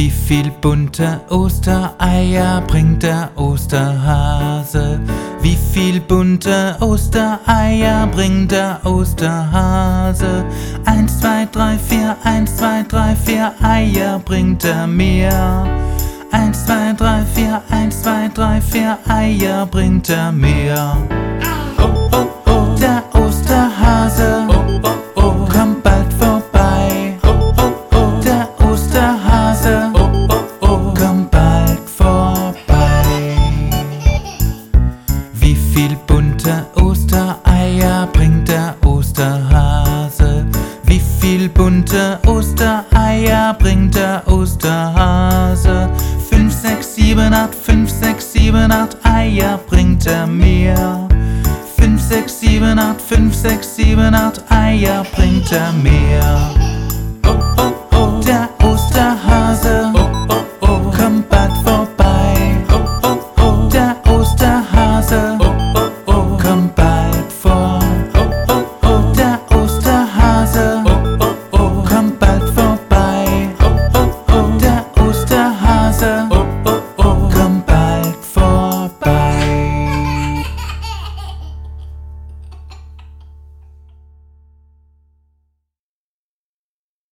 Wie viel bunte Ostereier bringt der Osterhase? Wie viel bunte Ostereier bringt der Osterhase? 1, 2, 3, 4, 1, 2, 3, 4 Eier bringt er mir. 1, 2, 3, 4, 1, 2, 3, 4 Eier bringt er mir. Oh, oh, oh, der Osterhase, oh, oh, oh, kommt bald vorbei. Oh, oh, oh, der Osterhase, oh, oh, oh, kommt bald vorbei. Wie viel bunte Ostereier bringt der Osterhase? Wie viel bunte Ostereier bringt der Osterhase? 5, 6, 7, 8, 5, 6, 7, 8 Eier bringt er mir. 5, 6, 7, 8, 5, 6, 7, 8 Eier bringt er mir.